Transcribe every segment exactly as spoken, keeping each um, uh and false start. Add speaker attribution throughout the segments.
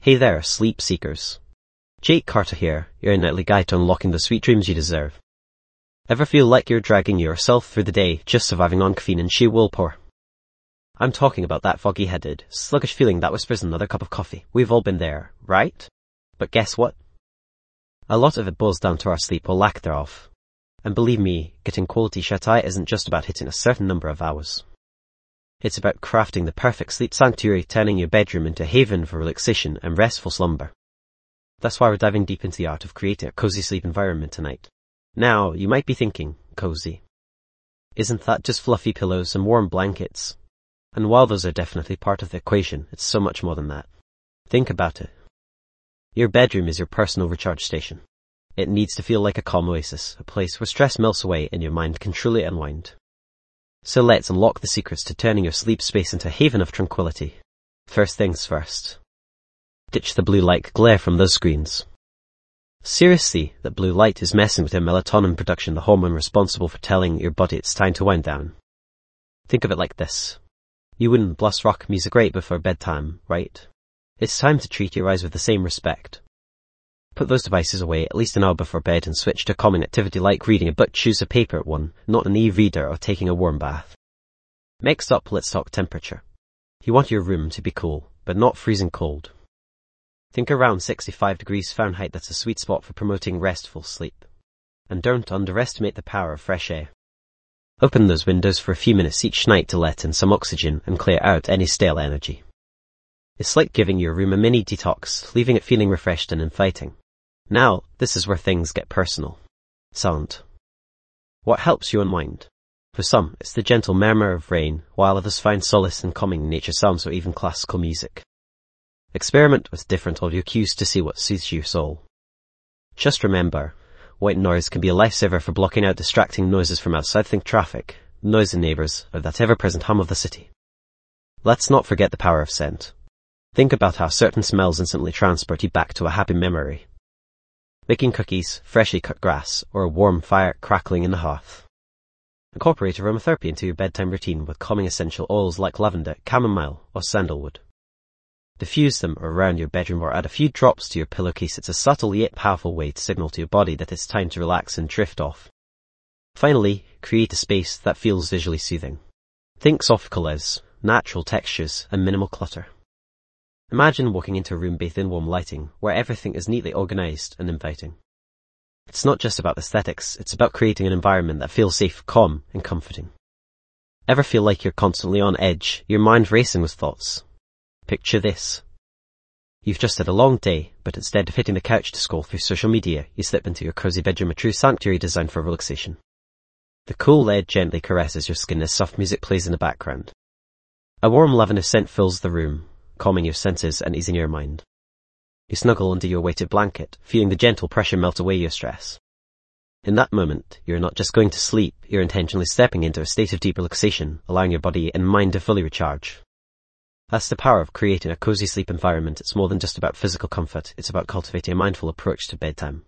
Speaker 1: Hey there, sleep seekers. Jake Carter here, your nightly guide to unlocking the sweet dreams you deserve. Ever feel like you're dragging yourself through the day, just surviving on caffeine and sheer willpower? I'm talking about that foggy-headed, sluggish feeling that whispers another cup of coffee. We've all been there, right? But guess what? A lot of it boils down to our sleep or lack thereof. And believe me, getting quality shut-eye isn't just about hitting a certain number of hours. It's about crafting the perfect sleep sanctuary, turning your bedroom into a haven for relaxation and restful slumber. That's why we're diving deep into the art of creating a cozy sleep environment tonight. Now, you might be thinking, cozy. Isn't that just fluffy pillows and warm blankets? And while those are definitely part of the equation, it's so much more than that. Think about it. Your bedroom is your personal recharge station. It needs to feel like a calm oasis, a place where stress melts away and your mind can truly unwind. So let's unlock the secrets to turning your sleep space into a haven of tranquility. First things first. Ditch the blue light glare from those screens. Seriously, that blue light is messing with your melatonin production, the hormone responsible for telling your body it's time to wind down. Think of it like this. You wouldn't blast rock music right before bedtime, right? It's time to treat your eyes with the same respect. Put those devices away at least an hour before bed and switch to a calming activity like reading a book. Choose a paper one, not an e-reader or taking a warm bath. Next up, let's talk temperature. You want your room to be cool, but not freezing cold. Think around sixty-five degrees Fahrenheit. That's a sweet spot for promoting restful sleep. And don't underestimate the power of fresh air. Open those windows for a few minutes each night to let in some oxygen and clear out any stale energy. It's like giving your room a mini detox, leaving it feeling refreshed and inviting. Now, this is where things get personal. Sound. What helps you unwind? For some, it's the gentle murmur of rain, while others find solace in calming nature sounds or even classical music. Experiment with different audio cues to see what soothes your soul. Just remember, white noise can be a lifesaver for blocking out distracting noises from outside. Think traffic, noisy neighbours, or that ever-present hum of the city. Let's not forget the power of scent. Think about how certain smells instantly transport you back to a happy memory. Baking cookies, freshly cut grass, or a warm fire crackling in the hearth. Incorporate aromatherapy into your bedtime routine with calming essential oils like lavender, chamomile, or sandalwood. Diffuse them around your bedroom or add a few drops to your pillowcase. It's a subtle yet powerful way to signal to your body that it's time to relax and drift off. Finally, create a space that feels visually soothing. Think soft colors, natural textures, and minimal clutter. Imagine walking into a room bathed in warm lighting, where everything is neatly organized and inviting. It's not just about aesthetics, it's about creating an environment that feels safe, calm, and comforting. Ever feel like you're constantly on edge, your mind racing with thoughts? Picture this. You've just had a long day, but instead of hitting the couch to scroll through social media, you slip into your cozy bedroom, a true sanctuary designed for relaxation. The cool air gently caresses your skin as soft music plays in the background. A warm lavender scent fills the room, calming your senses and easing your mind. You snuggle under your weighted blanket, feeling the gentle pressure melt away your stress. In that moment, you're not just going to sleep, you're intentionally stepping into a state of deep relaxation, allowing your body and mind to fully recharge. That's the power of creating a cozy sleep environment. It's more than just about physical comfort, it's about cultivating a mindful approach to bedtime.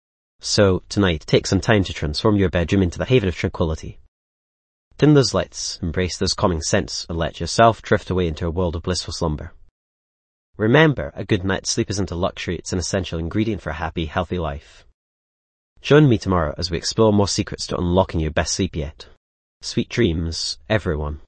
Speaker 1: So, tonight, take some time to transform your bedroom into the haven of tranquility. Dim those lights, embrace those calming scents, and let yourself drift away into a world of blissful slumber. Remember, a good night's sleep isn't a luxury, it's an essential ingredient for a happy, healthy life. Join me tomorrow as we explore more secrets to unlocking your best sleep yet. Sweet dreams, everyone.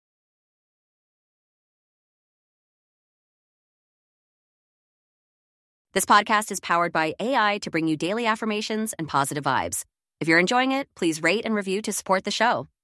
Speaker 2: This podcast is powered by A I to bring you daily affirmations and positive vibes. If you're enjoying it, please rate and review to support the show.